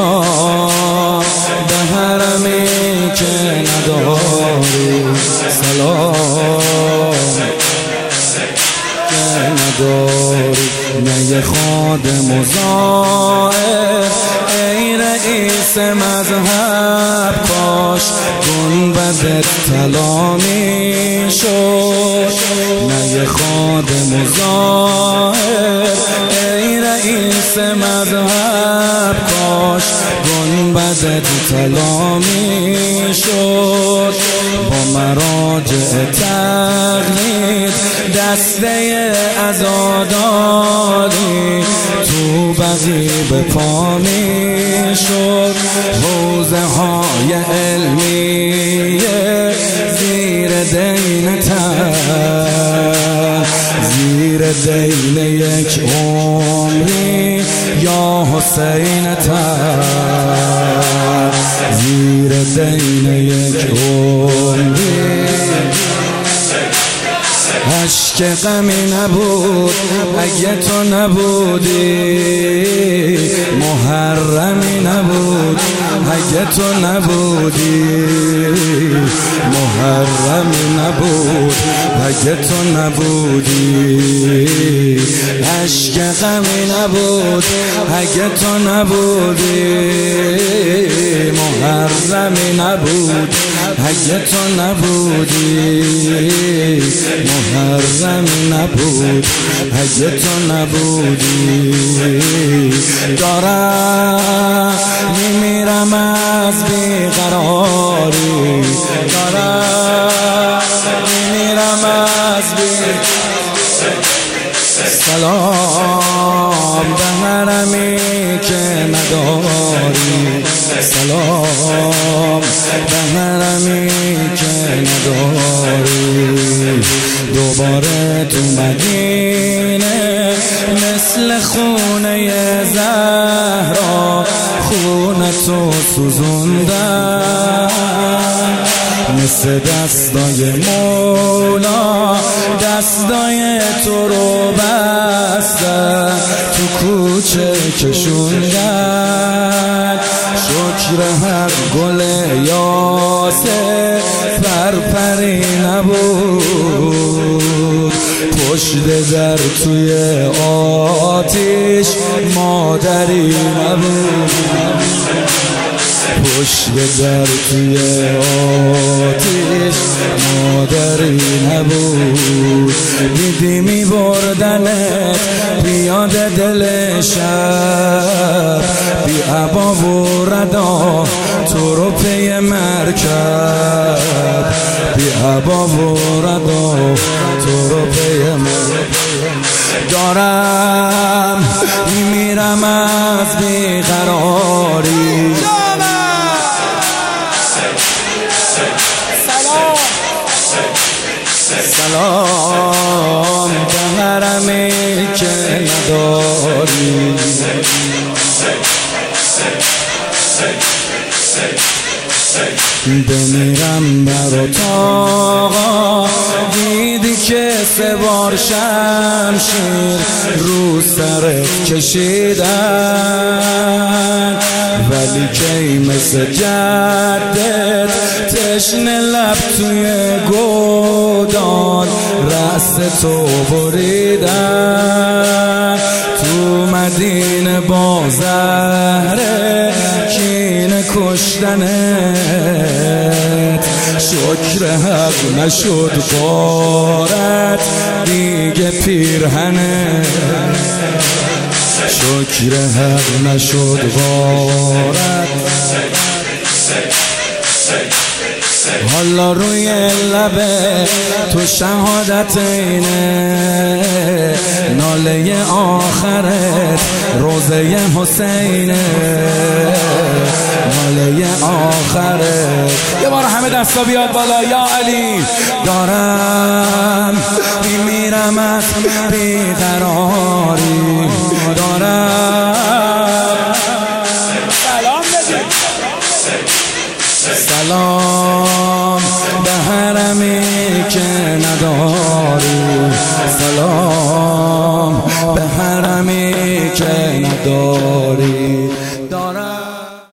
سلام به حرمی که نداری، سلام که نداری. نه یه خادم و زائر ای رئیس مذهب، کاش گنبدت طلا میشد. نه یه خادم و زائر ای رئیس مذهب، کاش گنبدت طلا میشد. با مراجع تقلید دسته عزاداری، تو بقی به پا میشد. حوزه های علمیه زیر دین تر، زیر دین یک عمری یا حسین تر، زیر دین یک عمری. عشق غمی نبود اگه تو نبودی، محرمی نبود اگه تو نبودی، محرمی نبود اگه تو نبودی. عشق غمی نبود اگه تو نبودی، محرمی نبود اگه تو نبودی، محرمی نبود اگه تو نبودی. دارم میمیرم از بیقراری، دارم میمیرم از سلام به حرمی که نداری، سلام به حرمی که نداری. دوباره تو مدینه مثل خونه زهرا، خونه تو سوزوندن. مثل دستای مولا دستای تو رو بستن، تو کوچه کشوندن. شکر حق گل یاسر پرپری نبود، پشت در توی آتیش مادری نبود، پشت در توی آتیش مادری نبود. دیدی می بردنت بیاد دل شب، بی عبا و ردا تو رو پی مرکب، بی عبا و ردا تو رو پی مرکب. دارم میمیرم از بیقراری، سلام به حرمی که نداری. بمیرم برات آقا، دیدی که 3 بار شمشیر رو سرت کشیدن، ولی کی مثل جدت تشنه لب توی گودان رأس تو بریدن. تو مدینه با زهره کینه کشتنت، شکر حق نشد غارت دیگه پیرهنه، شکر حق نشد غارت. حالا روی لبه تو شهادت اینه، ناله آخرت روزه حسینه، ناله آخرت. یه بار همه دستا بیاد بالا یا علی. دارم میمیرم از بیقراری، دارم سلام به حرمی که نداری، سلام به حرمی که نداری.